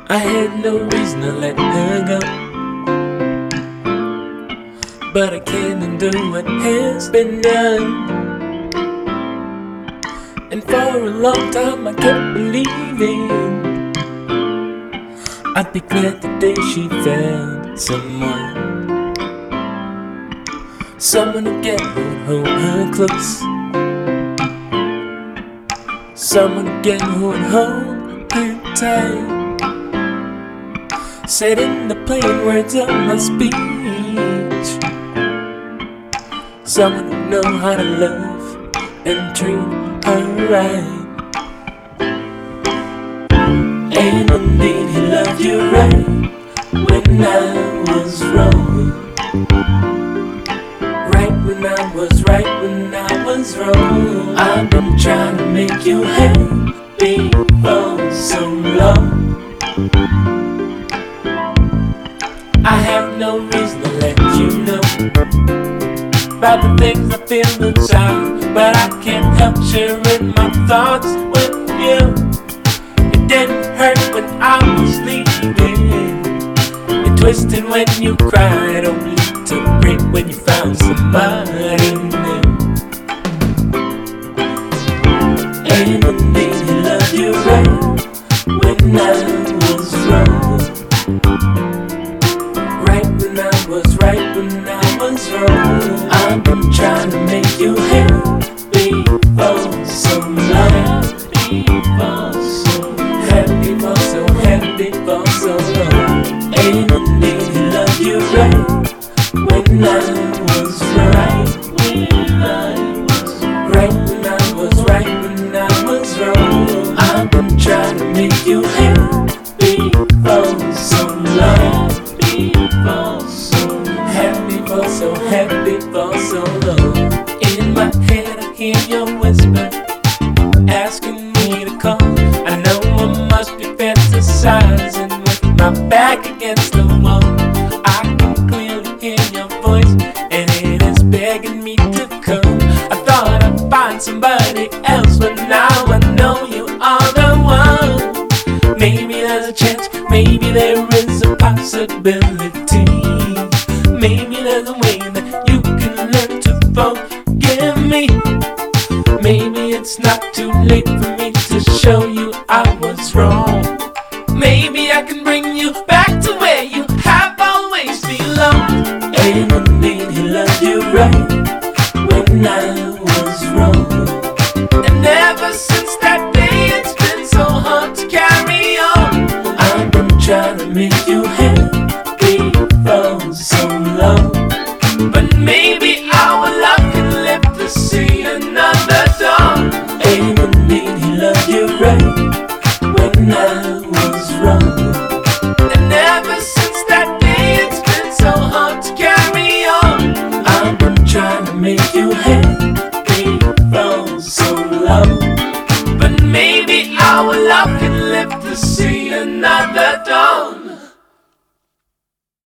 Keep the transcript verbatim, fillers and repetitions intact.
I had no reason to let her go, but I can't undo what has been done. And for a long time I kept believing I'd be glad the day she found someone, someone again who'd hold her close, someone again who'd hold her tight, said in the plain words of my speech, someone who know how to love and treat her right. And indeed he loved you right when I was wrong, right when I was right when I was wrong. I've been trying to make you happy for so long. I have no reason to let you know about the things I feel inside, but I can't help sharing my thoughts with you. It didn't hurt when I was leaving, it twisted when you cried, only to break when you found somebody new. And indeed he loved you right when I was wrong, right when I was right when I was wrong. I've been trying to make you happy for so long, happy for so, happy for so, happy for so long. And indeed he loved you right when I was right, when I was right when I was right when I was wrong. I've been trying to make you happy for so long, happy for so, happy for so, happy for so long. In my head I hear your whisper asking me to call. I know I must be fantasizing with my back against the wall. I can clearly hear your voice and it is begging me to come. I thought I'd find somebody else, but now I know you are the one. Maybe there's a chance, maybe there is a possibility, maybe there's a way that you can learn to forgive me. Maybe it's not too late for me to show you I was wrong. Maybe I can bring you back to where you have always belonged. And indeed he loved you right when I was wrong,